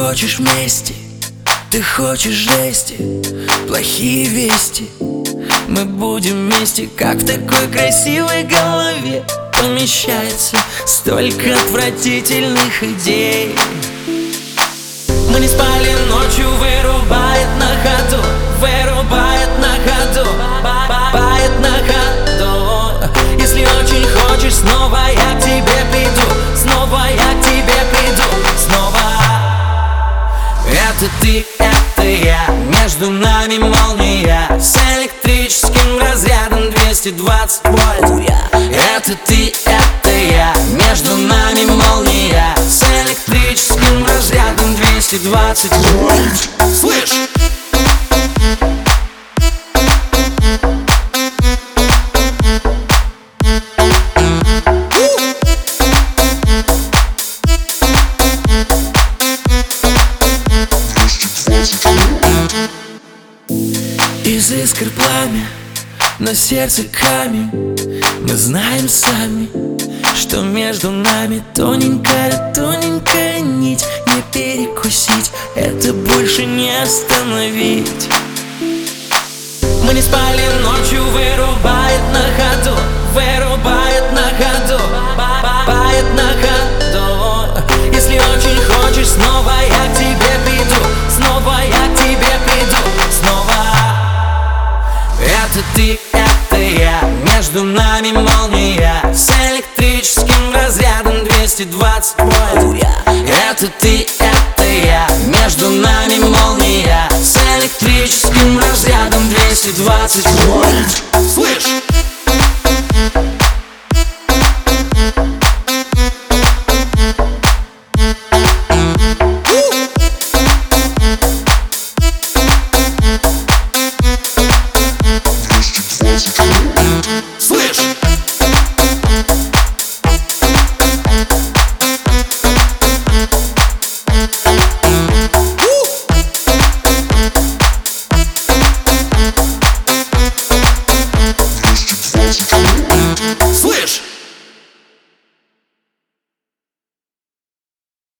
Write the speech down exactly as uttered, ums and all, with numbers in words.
хочешь вместе, ты хочешь жести, плохие вести. Мы будем вместе, как в такой красивой голове помещается столько отвратительных идей. Мы не спали ночью, вырубает на ходу, вырубает на ходу, бает на ходу. Если очень хочешь, снова я к тебе приду, снова я к тебе приду, снова. Это ты, это я, между нами молния с электрическим разрядом двести двадцать вольт. Это ты, это я, между нами молния с электрическим разрядом двести двадцать вольт. Слышь! Из искр пламя, но сердце камень. Мы знаем сами, что между нами тоненькая, тоненькая нить. Не перекусить, это больше не остановить. Мы не спали ночью, вырубает на ходу, вырубает на ходу, бает на ходу. Если очень хочешь, снова я к тебе приду, снова я к тебе приду, снова. Это ты, это я, между нами молния с электрическим разрядом двести двадцать вольт. Это ты, это я, между нами молния с электрическим разрядом двести двадцать вольт. Слышь!